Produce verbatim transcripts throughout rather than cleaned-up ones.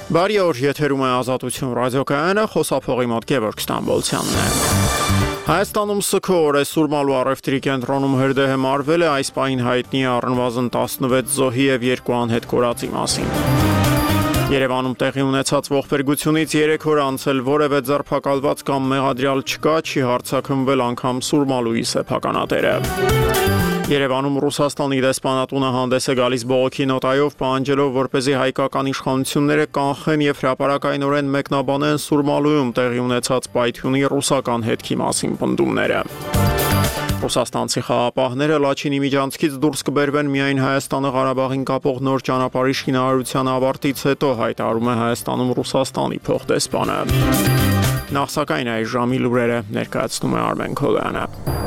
Բարի օր, եթերում է Ազատություն ռադիոկայանը, խոսափողի մոտ Գևորգ Ստամբոլցյանն է։ Հայաստանում սգո օր է Սուրմալու առևտրի կենտրոնում հրդեհ մարվել է այս պահին հայտնի առնվազն տասնվեց զոհի եւ երկու անհետ կորածի մասին։ Երևանում տեղի ունեցած ողբերգությունից երեք օր անց էլ որևէ ձերբակալված կամ մեղադրյալ չկա, չի հարձակումվել անգամ Սուրմալուի սեփականատերը։ Երևանում Ռուսաստանի դեսպանատունը հանդես է գալիս բողոքի նոտայով, պահանջելով, որպեսզի հայկական իշխանությունները կանխեն եւ հրապարակայնորեն մեկնաբանեն Սուրմալույում տեղի ունեցած պայթյունի ռուսական հետքի մասին պնդումները։ Ռուսաստանցի խաղապահները Լաչինի միջանցքից դուրս կբերվեն միայն Հայաստանը Ղարաբաղին կապող նոր ճանապարհի շինարարության ավարտից հետո, հայտարարում է Հայաստանում Ռուսաստանի փոխդեսպանը։ Նախ սակայն այս ժամի լուրերը ներկայացնում է Արմեն Քոլյանը։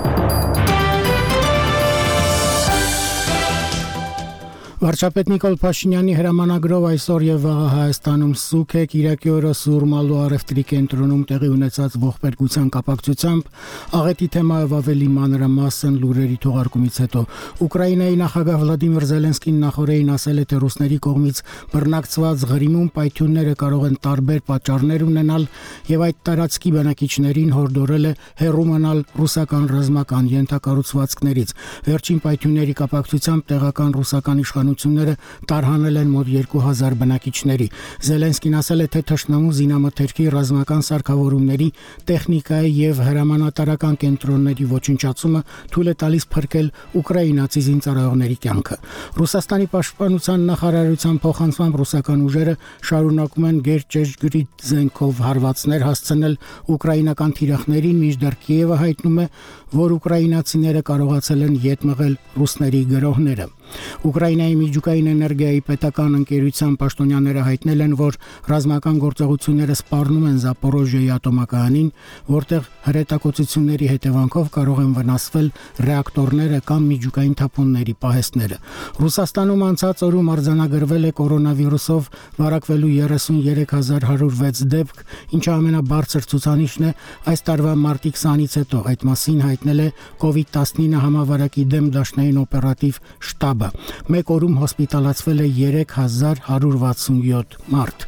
Վարչապետ Նիկոլ Փաշինյանի հրամանագրով այսօր եւ վաղը Հայաստանում սուկ է Կիրակի օրը Սուրմալու առևտրի կենտրոնում տեղի ունեցած ողբերգության կապակցությամբ աղետի թեմայով ավելի մանրամասն լուրերի թողարկումից հետո Ուկրաինայի նախագահ Վլադիմիր Զելենսկին նախորդին ասել է, թե ռուսների կողմից բռնակցված Ղրիմում պայթյունները կարող են տարբեր պատճառներ ունենալ եւ այդ տարածքի բնակիչներին հորդորել է հեռու մնալ ռուսական ռազմական ենթակառուցվածքներից։ Վերջին պայթյունների կապակցությամբ տեղական ռուսական իշխանությունները ները տարհանել են մոտ երկու հազար բնակիչների։ Զելենսկին ասել է, թե թշնամու զինամթերքի ռազմական սարքավորումների, տեխնիկայի եւ հրամանատարական կենտրոնների ոչնչացումը թույլ է տալիս փրկել ուկրաինացի զինծառայողների կյանքը։ Ռուսաստանի պաշտպանության նախարարության փոխանցմամբ ռուսական ուժերը շարունակում են գերճշգրիտ զենքով հարվածներ հասցնել ուկրաինական թիրախներին, մինչդեռ Կիևը հայտնում է, որ ուկրաինացիները կարողացել են ետ մղել ռուսների գրոհները։ Ուկրաինայի միջուկային էներգիայի պետական ընկերության պաշտոնյաները հայտնել են, որ ռազմական գործողությունները սպառնում են Զապորոժիայի ատոմակայանին, որտեղ հրետակոծությունների հետևանքով կարող են վնասվել ռեակտորները կամ միջուկային թափոնների պահեստները։ Ռուսաստանում անցած օրում արձանագրվել է կորոնավիրուսով վարակվելու երեսունյերեք հազար հարյուր վեց դեպք, ինչը ամենաբարձր ցուցանիշն է այս տարվա մարտի քսանից հետո։ Այդ մասին հայտնել է կովիդ տասնինը համավարակի դեմ դաշնային օպերատիվ շտաբը։ Մեկ օրում հոսպիտալացվել է երեք հազար հարյուր վաթսունյոթ մարդ։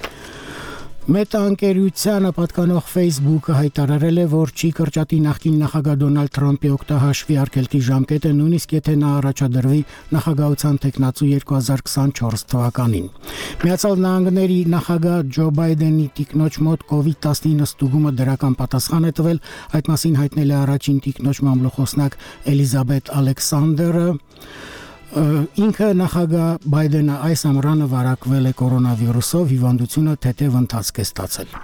Մետա ընկերությանը պատկանող Facebook-ը հայտարարել է, որ չի կրճատի նախկին նախագահ Դոնալդ Թրամփի օգտահաշվի արգելքի ժամկետը, նույնիսկ եթե նա առաջադրվի նախագահության թեկնածու երկու հազար քսանչորս թվականին։ Միացյալ Նահանգների նախագահ Ջո Բայդենի տիկնոջ մոտ կովիդ տասնինը ստուգումը դրական պատասխան է տվել, այդ մասին հայտնել է առաջին տիկնոջ մամլոխոսնակ Էլիզաբեթ Ալեքսանդերը։ Ինքը նախագահ Բայդենը այս ամռանը վարակվել է կորոնավիրուսով, հիվանդությունը թեթև ընթացք է ստացել։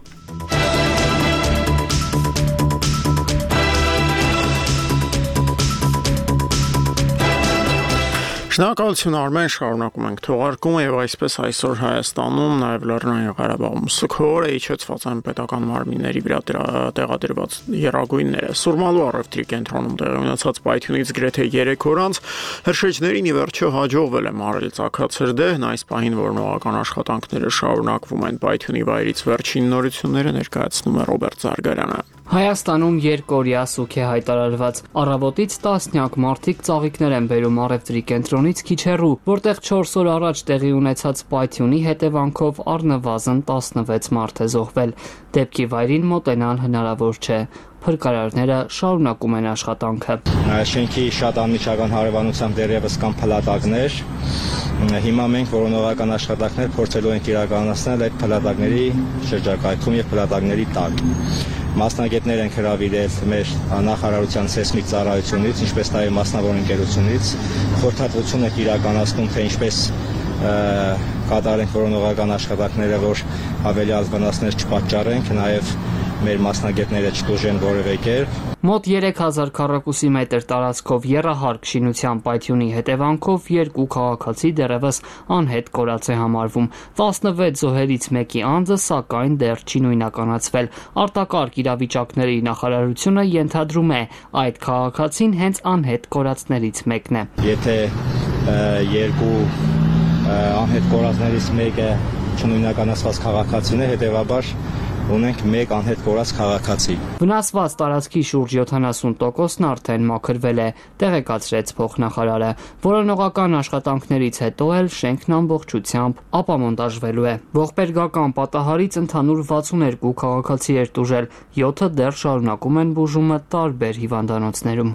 Շնորհակալություն Արմեն, շարունակում ենք թողարկումը եւ այսպես այսօր Հայաստանում, նաեւ Լեռնային Ղարաբաղում սգո օր է իջեցված են պետական մարմինների վրա տեղադրված եռագույնները։ Սուրմալու առևտրի կենտրոնում տեղի ունեցած պայթյունից գրեթե երեք օր անց հրշեջներին ի վերջո հաջողվել է մարել ծագած հրդեհն, այս պահին որոնողական աշխատանքները շարունակվում են։ Պայթյունի վայրից վերջին նորությունները ներկայացնում է Ռոբերտ Զարգարյանը։ Հայաստանում երկօրյա սուկ է հայտարարված։ Առավոտից տասնյակ մարդիկ ծաղիկներ են բերում առևտրի կենտրոնից քիչ հեռու, որտեղ չորս օր առաջ տեղի ունեցած պայթյունի հետևանքով առնվազն տասնվեց մարդ է զոհվել։ Դեպքի վայրին մոտենալ հնարավոր չէ։ Փրկարարները շարունակում են աշխատանքը։ Շենքի շատ անմիջական հարևանությամբ դեռևս կան փլատակներ։ Հիմա մենք որոնողական աշխատանքներ փորձելու ենք իրականացնել այդ փլատակների շրջակայքում եւ փլատակների տակ։ Մասնագետներ են հրավիրել մեր նախարարության սեյսմիկ ծառայությունից, ինչպես նաև մասնավոր ընկերությունից, խորհրդատվություն եք իրականացնում, թե ինչպես կատարենք որոնողական աշխատանքները, որ ավելի վնասներ չպատճառենք, նաև մեր մասնագետները չտուժեն որևէ կերպ։ Մոտ երեք հազար քառակուսի մետր տարածքով եռահարկ շինության պայթյունի հետևանքով երկու քաղաքացի դեռևս անհետ կորած է համարվում։ տասնվեց զոհերից մեկի անձը սակայն դեռ չի նույնականացվել։ Արտակարգ իրավիճակների նախարարությունը ենթադրում է, այդ քաղաքացին հենց անհետ կորածներից մեկն է։ Եթե երկու անհետ կորածներից մեկը չնույնականացված քաղաքացին է, հետևաբար ունենք մեկ անհետ կորած քաղաքացի։ Վնասված տարածքի շուրջ յոթանասուն տոկոսն արդեն մաքրվել է, տեղեկացրեց փոխնախարարը։ Որոնողական աշխատանքներից հետո էլ շենքն ամբողջությամբ ապամոնտաժվելու է։ Ողբերգական պատահարից ընդհանուր վաթսունհինգ քաղաքացի էր տուժել, յոթը դեռ շարունակում են բուժումը տարբեր հիվանդանոցներում։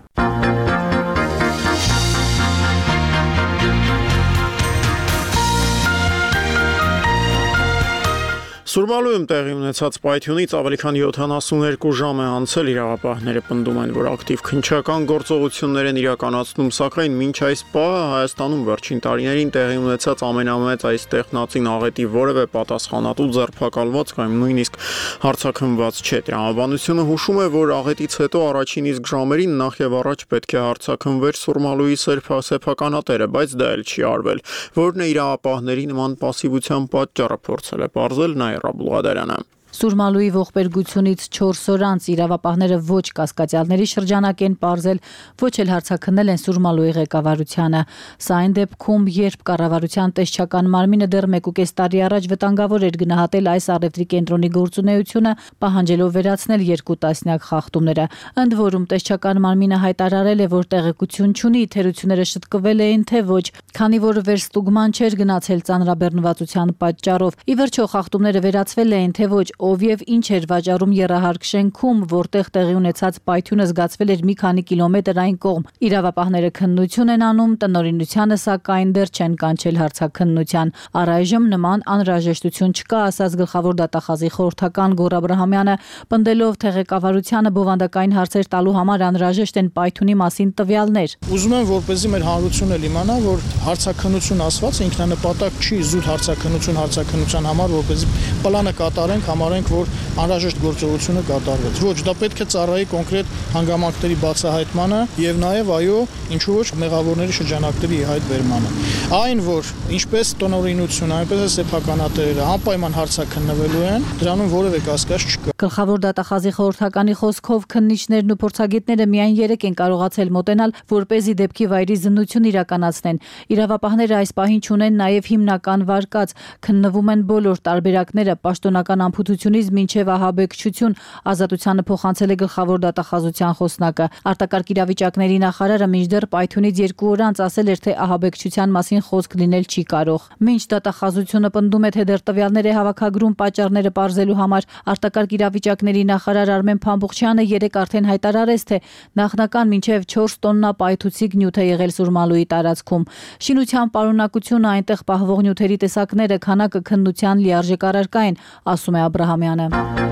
Սուրմալույում տեղի ունեցած պայթյունից ավելի քան յոթանասունհինգ ժամ է անցել, իրավապահները պնդում են, որ ակտիվ քննչական գործողություններ են իրականացնում, սակայն մինչ այս պահը Հայաստանում վերջին տարիներին տեղի ունեցած ամենամեծ այս տեխնացին աղետի որևէ պատասխանատու ձերբակալված կամ նույնիսկ հարձակումված չէ։ Տրամաբանությունը հուշում է, որ աղետից հետո առաջին իսկ ժամերին նախ եւ առաջ պետք է հարձակվեր Սուրմալույի սեփականատերը, բայց դա էլ չի արվել, որն է իրավապահների նման պասիվության պատճառը փորձել է պարզել Նայր Բլուադարյանը։ Սուրմալույի ողբերգությունից չորս օր անց իրավապահները ոչ կասկածյալների շրջանակ են պարզել, ոչ էլ հարձակնել են Սուրմալույի ղեկավարությանը։ Սա այն դեպքում, երբ կառավարության տեսչական մարմինը դեռ մեկուկես տարի առաջ վտանգավոր էր գնահատել այս առևտրի կենտրոնի գործունեությունը, պահանջելով վերացնել երկու տասնյակ խախտումները։ Ընդ որում տեսչական մարմինը հայտարարել է, որ տեղեկություն չունի, թերությունները շտկվել էին թե ոչ, քանի որ վերստուգման չէր գնացել ծանրաբեռնվածության պատճառով։ Ի վերջո խախտումները վերացվել էին թե ոչ, ով եւ ինչ էր վաճառում եռահարկ շենքում, որտեղ տեղի ունեցած պայթյունը զգացվել էր մի քանի կիլոմետր այն կողմ։ Իրավապահները քննություն են անում, տնօրինությանը սակայն դեռ չեն կանչել հարցաքննության։ Առայժմ նման անհրաժեշտություն չկա, ասաց գլխավոր դատախազի խորհրդական Գոռ Աբրահամյանը, պնդելով թե ղեկավարությանը բովանդակային հարցեր տալու համար անհրաժեշտ են պայթյունի մասին տվյալներ։ Ուզում եմ, որպեսզի մեր հանրությունը իմանա, որ հարցաքննություն ասված ինքնանպատակ չի զուտ հարցաքննություն հարցաքննության համար, որպեսզի պլանը կատարենք, համարենք, որ անհրաժեշտ գործողությունը կատարվեց։ Ոչ, դա պետք է ծառայի կոնկրետ հանգամանքների բացահայտմանը եւ նաեւ այո, ինչու ոչ մեղավորների շրջանակների հայտ բերմանը։ Այն, որ ինչպես տնօրինությունը, այնպես էլ սեփականատերերը անպայման հարցաքննվելու են, դրանում որևէ կասկած չկա։ Գլխավոր դատախազի խորհրդականի խոսքով քննիչներն ու փորձագետները միայն երեք են կարողացել մոտենալ, որպեսզի դեպքի վայրի զննություն իրականացնեն։ Իրավապահները այս պահին չունեն նաեւ հիմնական վարկած, քննվում են բոլոր տարբերակները պաշտոնական ամփոփությունից մինչև ահաբեկչություն, ազատությանը փոխանցել է գլխավոր դատախազության խոսնակը։ Արտակարգ իրավիճակների նախարարը մինչդեռ պայթյունից երկու օր անց ասել էր, թե ահաբեկչության մասին խոսք լինել չի կարող։ Մինչ դատախազությունը պնդում է, թե դեռ տվյալներ է հավաքագրում պատճառները պարզելու համար, արտակարգ իրավիճակների նախարար Արմեն Փամբուխչյանը երեկ արդեն հայտարարեց, թե նախնական մինչև չորս տոննա պայթուցիկ նյութ է եղել Սուրմալույի տարածքում։ Շինության պարունակությունը, այնտեղ պահվող նյութերի տեսակները, քանակը քննության լիարժեք առարկա են, ասում է Աբրահամյանը։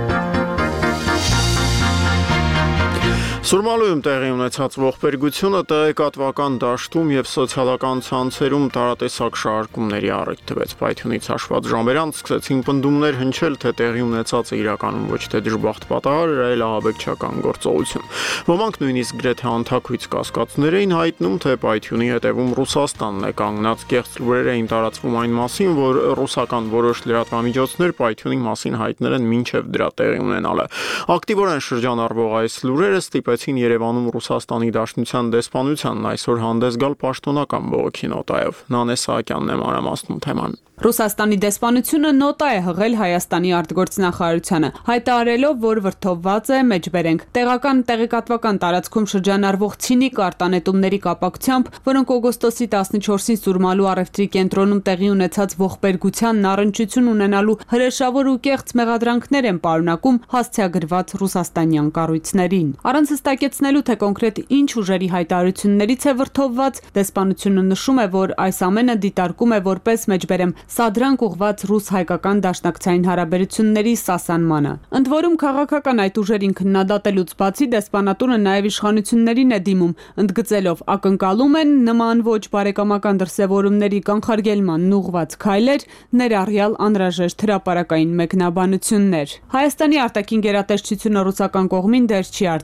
Սուրմալույում տեղի ունեցած ողբերգությունը տեղեկատվական դաշտում եւ սոցիալական ցանցերում տարատեսակ շարժումների առիթ տվեց։ Պայթյունից հաշված ժամեր անց սկսեցին պնդումներ հնչել, թե տեղի ունեցածը իրականում ոչ թե դժբախտ պատահար, այլ ահաբեկչական գործողություն։ Ոմանք նույնիսկ գրեթե անթաքույց կասկածներ էին հայտնում, թե պայթյունի հետևում Ռուսաստանն է կանգնած։ Կեղծ լուրեր էին տարածվում այն մասին, որ ռուսական որոշ լրատվամիջոցներ պայթյունի մասին հայտնել են մինչև դրա տեղի ունենալը։ Ակտիվորեն շրջանառվող այս լուրերը ստիպեցին Երևանում Ռուսաստանի Դաշնության դեսպանությանն այսօր հանդես գալ պաշտոնական բողոքի նոտայով։ Նանե Սահակյանն է մանրամասնում թեման։ Ռուսաստանի դեսպանությունը նոտա է հղել Հայաստանի արտգործնախարարությանը, հայտարարելով, որ վրդովված է մեջբերենք տեղական տեղեկատվական տարածքում շրջանառվող ցինիկ արտանետումների կապակցությամբ, որոնք օգոստոսի տասնչորսին Սուրմալու առևտրի կենտրոնում տեղի ունեցած ողբերգությանն առնչություն ունենալու հրեշավոր ու կեղծ մեղադրանքներ են պարունակում հասցեագրված ռուսաստանյան կառույցներին։ Առանց հստակեցնելու, թե կոնկրետ ինչ ուժերի հայտարարություններից է վրդովված, դեսպանությունը նշում է, որ այս ամենը դիտարկում է որպես մեջբերեմ սադրանք ուղված ռուս-հայկական դաշնակցային հարաբերությունների սասանմանը։ Ընդ որում քաղաքական այդ ուժերին քննադատելուց բացի դեսպանատունը նաև իշխանություններին է դիմում, ընդգծելով ակնկալում են նման ոչ բարեկամական դրսևորումների կանխարգելմանն ուղղված քայլեր, ներառյալ անհրաժեշտ հրապարակային մեկնաբանություններ։ Հայաստանի արտաքին գերատեսչությունը ռուսական կողմին դեռ չի արձագանքել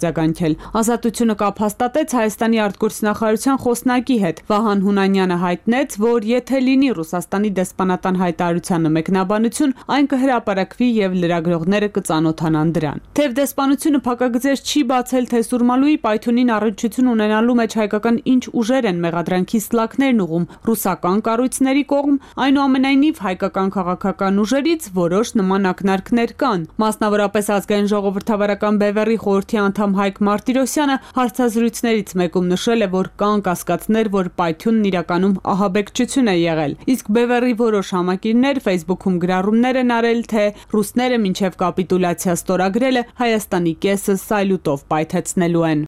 արձակել։ Ազատությունը կապ հաստատեց Հայաստանի արտգործնախարարության խոսնակի հետ։ Վահան Հունանյանը հայտնեց, որ եթե լինի Ռուսաստանի դեսպանատան հայտարարությանը մեկնաբանություն, այն կհրապարակվի եւ լրագրողները կծանոթանան դրան։ Թեև դեսպանությունը փակագծեր չի բացել, թե Սուրմալուի պայթյունին առնչություն ունենալու մեջ հայկական ինչ ուժեր են մեղադրանքի սլաքներն ուղում ռուսական կառույցների կողմ, այնուամենայնիվ հայկական քաղաքական ուժերից որոշ նման ակնարկներ կան։ Մասնավորապես ազգային ժողովրդավարական Բևեռի խորհրդի անդամ Հայկ Մարտիրոսյանը հարցազրույցներից մեկում նշել է, որ կան կասկածներ, որ պայթյունն իրականում ահաբեկչություն է եղել։ Իսկ Բևեռի որոշ համակիրներ Facebook-ում գրառումներ են արել, թե ռուսները մինչև կապիտուլյացիա ստորագրելը Հայաստանի կեսը սայլուտով պայթեցնելու են։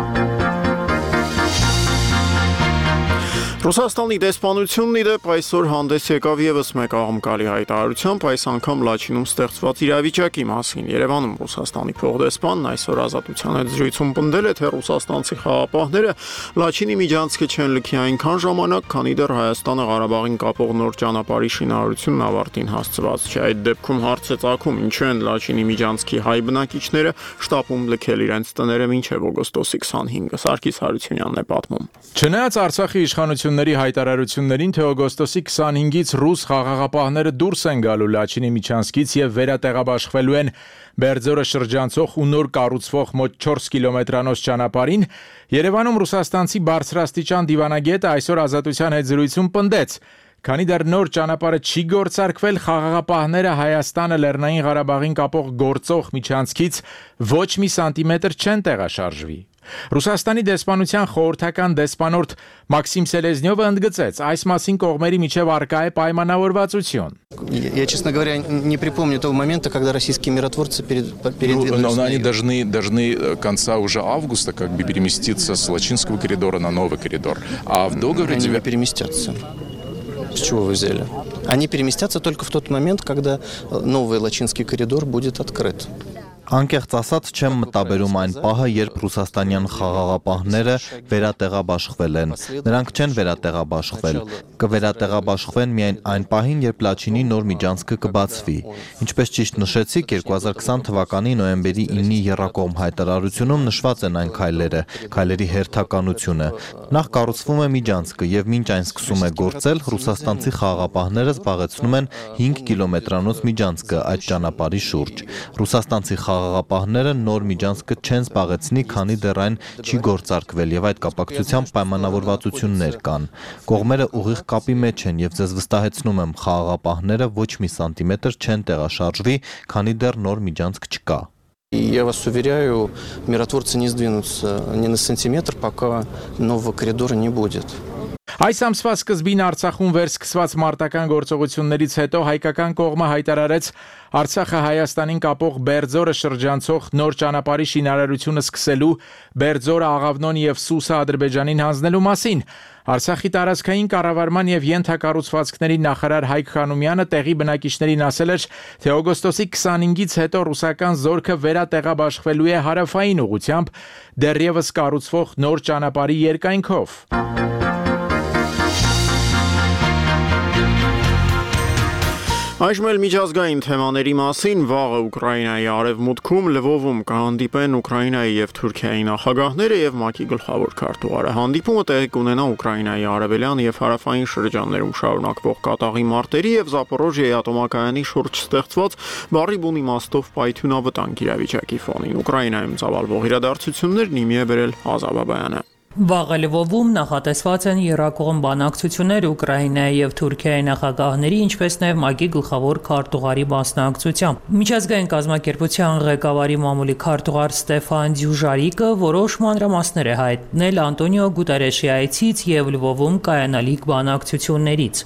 Ռուսաստանի դեսպանությունն ի դեպ այսօր հանդես եկավ ևս մեկ աղմկալի հայտարարությամբ, այս անգամ Լաչինում ստեղծված իրավիճակի մասին։ Երևանում Ռուսաստանի փոխդեսպանն այսօր Ազատության հետ զրույցում պնդել է, թե ռուսաստանցի խաղապահները Լաչինի միջանցքը չեն լքի այնքան ժամանակ, քանի դեռ Հայաստանը Ղարաբաղին կապող նոր ճանապարհի շինարարությունն ավարտին հասցված չէ։ Այդ դեպքում հարց է ծագում, ինչու են Լաչինի միջանցքի հայ բնակիչները շտապում լքել իրենց տները մինչև օգոստոսի քսանհինգը։ Սարգիս Հարությունյանն է պատմում։ Չնայած Արցախի իշխանությունների հայտարարություններին, թե օգոստոսի քսանհինգից ռուս խաղաղապահները դուրս են գալու Լաչինի միջանցքից եւ վերատեղաբաշխվելու են Բերձորը շրջանցող ու նոր կառուցվող մոտ չորս կիլոմետրանոց ճանապարհին, Երևանում ռուսաստանցի բարձրաստիճան դիվանագետը այսօր Ազատության հետ զրույցում պնդեց, քանի դեռ նոր ճանապարհը չի գործարկվել, խաղաղապահները Հայաստանը Լեռնային Ղարաբաղին կապող գործող միջանցքից ոչ մի սանտիմետր չեն տեղաշարժվի։ Ռուսաստանի դեսպանության խորհրդական դեսպանորդ Մաքսիմ Սելեզնյովը ընդգծեց, այս մասին կողմերի միջև առկա է պայմանավորվածություն։ Я, честно говоря, не припомню того момента, когда российские миротворцы передвинулись. Но они должны, должны конца уже августа как бы переместиться с Лачинского коридора на новый коридор. А в договоре... Они не переместятся. С чего вы взяли? Они переместятся только в тот момент, когда новый Лачинский коридор будет открыт. Անկեղծ ասած չեմ մտաբերում այն պահը, երբ ռուսաստանյան խաղաղապահները վերատեղաբաշխվել են։ Նրանք չեն վերատեղաբաշխվել։ Կվերատեղաբաշխվեն միայն այն պահին, երբ Լաչինի նոր միջանցքը կբացվի։ Ինչպես ճիշտ նշեցիք, երկու հազար քսան թվականի նոյեմբերի ինը եռակողմ հայտարարությունում նշված են այն քայլերը, քայլերի հերթականությունը։ Նախ կառուցվում է միջանցքը եւ մինչ այն սկսում է գործել, ռուսաստանցի խաղաղապահները զբաղեցնում են հինգ կիլոմետրանոց միջանցքը այդ ճանապարհի շուրջ։ Ռուսաստանցի խաղաղապահները նոր միջանցքը չեն զբաղեցնի, քանի դեռ այն չի գործարկվել եւ այդ կապակցությամբ պայմանավորվածություններ կան։ Կողմերը ուղիղ կապի մեջ են եւ ձեզ վստահեցնում եմ, խաղաղապահները ոչ մի սանտիմետր չեն տեղաշարժվի, քանի դեռ նոր միջանցք չկա։ Я вас уверяю, миротворцы не сдвинутся ни на сантиметр, пока нового коридора не будет. Այս ամսվա սկզբին Արցախում վերսկսված մարտական գործողություններից հետո հայկական կողմը հայտարարեց Արցախը Հայաստանին կապող Բերձորը շրջանցող նոր ճանապարհի շինարարությունը սկսելու, Բերձորը, Աղավնոն եւ Սուսը Ադրբեջանին հանձնելու մասին։ Արցախի տարածքային կառավարման եւ ենթակառուցվածքների նախարար Հայկ Խանոմյանը տեղի բնակիչներին ասել էր, թե օգոստոսի քսանհինգից հետո ռուսական զորքը վերատեղաբաշխվելու է հարավային ուղությամբ դեռևս կառուցվող նոր ճանապարհի երկայնքով։ Այժմ էլ միջազգային թեմաների մասին վաղը Ուկրաինայի արևմուտքում Լվովում կհանդիպեն Ուկրաինայի եւ Թուրքիայի նախագահները եւ ՄԱԿ-ի գլխավոր քարտուղարը։ Հանդիպումը տեղի կունենա Ուկրաինայի արևելյան եւ հարավային շրջաններում շարունակվող կատաղի մարտերի եւ Զապորոժիայի ատոմակայանի շուրջ ստեղծված բարի բուն իմաստով պայթյունավտանգ իրավիճակի ֆոնին։ Ուկրաինայում ծավալվող իրադարձություններն իմի է բերել Ազա Բաբայանը։ Վաղը Լվովում նախատեսված են եռակողմ բանակցություններ Ուկրաինայի եւ Թուրքիայի նախագահների, ինչպես նաեւ ՄԱԿ-ի գլխավոր քարտուղարի մասնակցությամբ։ Միջազգային կազմակերպության ղեկավարի մամուլի քարտուղար Ստեֆան Դյուժարիկը որոշ մանրամասներ է հայտնել Անտոնիո Գուտերեշի այցից եւ Լվովում կայանալիք բանակցություններից։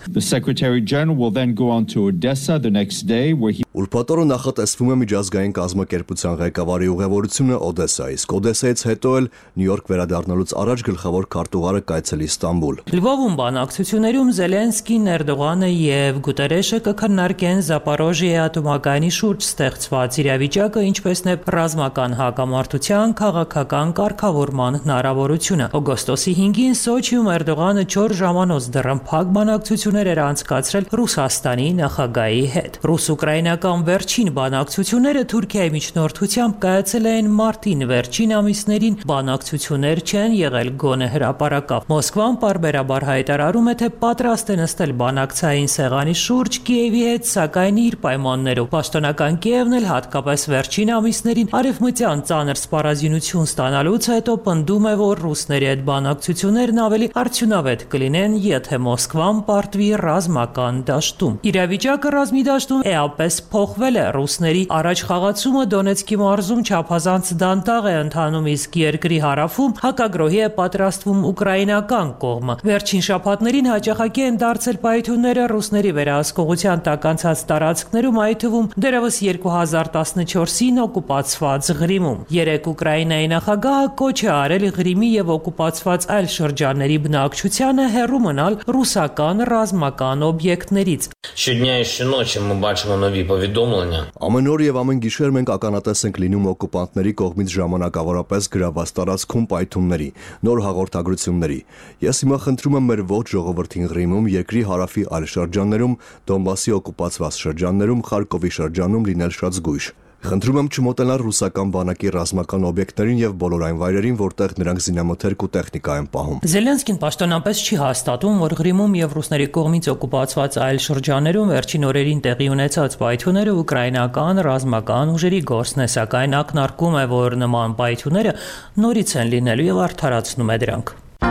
Ուրբաթ օրը նախատեսվում է միջազգային կազմակերպության ղեկավարի ուղևորությունը Օդեսա, իսկ Օդեսայից հետո էլ Նյու Յորք վերադառնալուց առաջ առաջ գլխավոր քարտուղարը կայցելի Ստամբուլ։ Լվովում բանակցություններում Զելենսկին, Էրդողանը եւ Գուտերեշը կքննարկեն Զապորոժիա ատոմակայանի շուրջ ստեղծված իրավիճակը, ինչպես նաեւ ռազմական հակամարտության քաղաքական կարգավորման հնարավորությունը։ Օգոստոսի հինգին Սոչիում Էրդողանը չորս ժամանոց դռնփակ բանակցություններ էր անցկացրել Ռուսաստանի նախագահի հետ։ Ռուս-ուկրաինական վերջին բանակցությունները Թուրքիայի միջնորդությամբ կայացել էին մարտին, վերջին ամիսներին բանակցություններ չեն եղել գոնե հրապարակավ։ Մոսկվան պարբերաբար հայտարարում է, թե պատրաստ է նստել բանակցային սեղանի շուրջ Կիևի հետ, սակայն իր պայմաններով։ Պաշտոնական Կիևն էլ հատկապես վերջին ամիսներին արևմտյան ծանր սպառազինություն ստանալուց հետո պնդում է, որ ռուսների հետ բանակցություններն ավելի արդյունավետ կլինեն, եթե Մոսկվան պարտվի ռազմական դաշտում։ Իրավիճակը ռազմի դաշտում էապես փոխվել է։ Ռուսների առաջ խաղացումը Դոնեցկի մարզում չափազանց դանդաղ է ընթանում, իսկ երկրի հարավում հակագրոհի է պատրաստվում ուկրաինական կողմը։ Վերջին շաբաթներին հաճախակի են դարձել պայթյունները ռուսների վերահսկողության տակ անցած տարածքներում, այդ թվում դեռևս երկու հազար տասնչորսին օկուպացված Ղրիմում։ Երեք Ուկրաինայի նախագահը կոչ է արել Ղրիմի եւ օկուպացված այլ շրջանների բնակչությանը հեռու մնալ ռուսական ռազմական օբյեկտներից։ Ամեն օր եւ ամեն գիշեր մենք ականատես ենք լինում օկուպանտների կողմից ժամանակավորապես գրաված տարածքում պայթյունների, նոր հաղորդագրությունների։ Ես հիմա խնդրում եմ մեր ողջ ժողովրդին Ղրիմում, երկրի հարավի այլ շրջաններում, Դոնբասի օկուպացված շրջաններում, Խարկովի շրջանում լինել շատ զգույշ։ Խնդրում եմ չմոտենալ ռուսական բանակի ռազմական օբյեկտներին եւ բոլոր այն վայրերին, որտեղ նրանք զինամթերք ու տեխնիկա են պահում։ Զելենսկին պաշտոնապես չի հաստատում, որ Ղրիմում եւ ռուսների կողմից օկուպացված այլ շրջաններում վերջին օրերին տեղի ունեցած պայթյունները ուկրաինական ռազմական ուժերի գործն է, սակայն ակնարկում է, որ նման պայթյունները նորից են լինելու եւ արդարացնում է դրանք։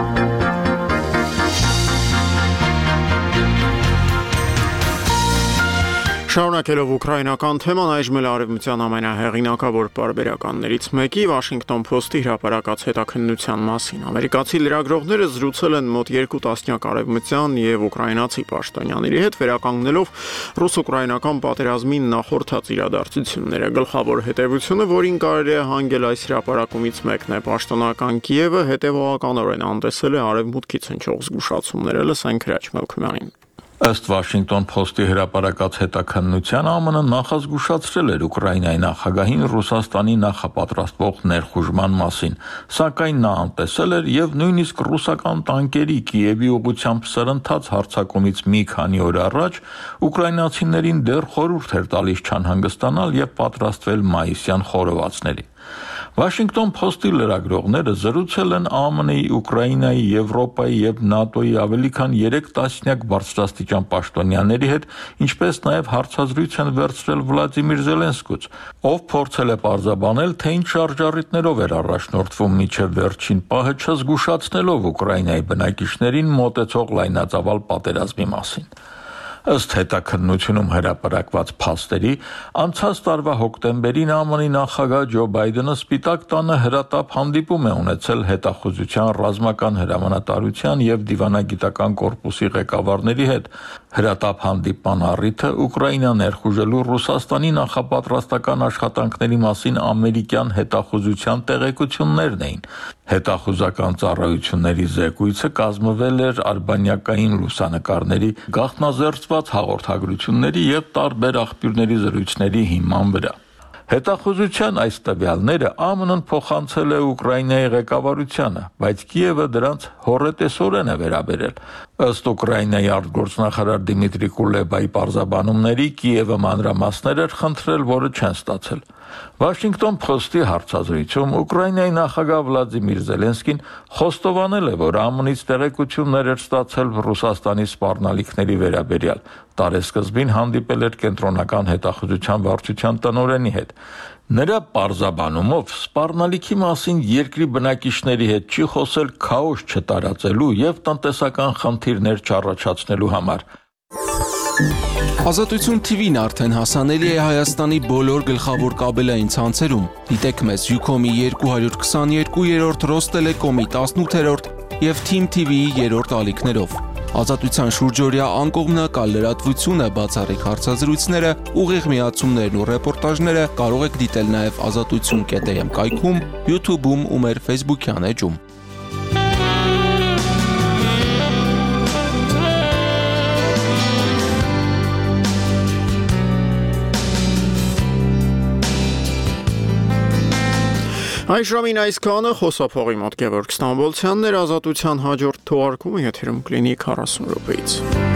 Շարունակելով ուկրաինական թեման, այժմ էլ արևմտյան ամենահեղինակավոր պարբերականներից մեկի Washington Post-ի հրապարակած հետաքննության մասին։ Ամերիկացի լրագրողները զրուցել են մոտ երկու տասնյակ արևմտյան եւ ուկրաինացի պաշտոնյաների հետ, վերականգնելով ռուս-ուկրաինական պատերազմին նախորդած իրադարձությունները։ Գլխավոր հետևությունը, որին կարելի է հանգել այս հրապարակումից մեկն է, պաշտոնական Կիևը հետևողականորեն անտեսել է արևմուտքից հնչող զգուշացումները։ Լսենք Հրաչ Մելքումյանին։ Ըստ Washington Post-ի հրապարակած հետաքննության, ԱՄՆ նախազգուշացրել էր Ուկրաինայի նախագահին Ռուսաստանի նախապատրաստվող ներխուժման մասին, սակայն նա անտեսել էր եւ նույնիսկ ռուսական տանկերի Կիևի ուղղությամբ սրընթաց հարձակումից մի քանի օր առաջ ուկրաինացիներին դեռ խորհուրդ էր տալիս չանհանգստանալ եւ պատրաստվել մայիսյան խորովածների։ Washington Post-ի լրագրողները զրուցել են ԱՄՆ-ի, Ուկրաինայի, Եվրոպայի եւ ՆԱՏՕ-ի ավելի քան երեք տասնյակ բարձրաստիճան պաշտոնյաների հետ, ինչպես նաեւ հարցազրույց են վերցրել Վլադիմիր Զելենսկուց, ով փորձել է պարզաբանել, թե ինչ շարժառիթներով էր առաջնորդվում մինչև վերջին պահը, չզգուշացնելով Ուկրաինայի բնակիչներին մոտեցող լայնածավալ պատերազմի մասին։ Ըստ հետաքննությունում հրապարակված փաստերի, անցած տարվա հոկտեմբերին ԱՄՆ-ի նախագահ Ջո Բայդենը Սպիտակ տանը հրատապ հանդիպում է ունեցել հետախուզության ռազմական հրամանատարության եւ դիվանագիտական կորպուսի ղեկավարների հետ։ Հրատապ հանդիպման առիթը Ուկրաինա ներխուժելու Ռուսաստանի նախապատրաստական աշխատանքների մասին ամերիկյան հետախուզության տեղեկություններն էին։ Հետախուզական ծառայությունների զեկույցը կազմվել էր արբանյակային լուսանկարների, գաղտնազերծված հաղորդագրությունների եւ տարբեր աղբյուրների զրույցների հիման վրա։ Հետախուզության այս տվյալները ԱՄՆ-ն փոխանցել է Ուկրաինայի ղեկավարությանը, բայց Կիևը դրանց հոռետեսորեն է վերաբերել։ Ըստ Ուկրաինայի արտգործնախարար Դիմիտրի Կուլեբայի պարզաբանումների, Կիևը մանրամասներ էր խնդրել, որը չեն ստացել։ Washington Post-ի հարցազրույցում Ուկրաինայի նախագահ Վլադիմիր Զելենսկին խոստովանել է, որ ԱՄՆ-ից տեղեկություններ էր ստացել Ռուսաստանի սպառնալիքների վերաբերյալ։ Տարեսկզբին հանդիպել էր կենտրոնական հետախուզության վարչության տնօրենի հետ։ Նրա պարզաբանումով սպառնալիքի մասին երկրի բնակիչների հետ չի խոսել քաոս չտարածելու եւ տնտեսական խնդիրներ չառաջացնելու համար։ Ազատություն T V-ն արդեն հասանելի է Հայաստանի բոլոր գլխավոր կաբելային ցանցերում։ Դիտեք մեզ Ucom-ի երկու հարյուր քսաներկու, Ռոստելեկոմի տասնութերորդ եւ Team T V-ի երրորդ ալիքներով։ Ազատության շուրջօրյա անկողմնակալ լրատվությունը, բացառիկ հարցազրույցները, ուղիղ միացումներն ու ռեպորտաժները կարող եք դիտել նաև ազատություն կետ am կայքում, YouTube-ում ու մեր Facebook-յան էջում։ Այս ժամին այսքանը խոսափողի մոտ Գևորգ Ստամբոլցյանն էր ազատության հաջորդ թողարկումը եթերում կլինի քառասուն րոպեից։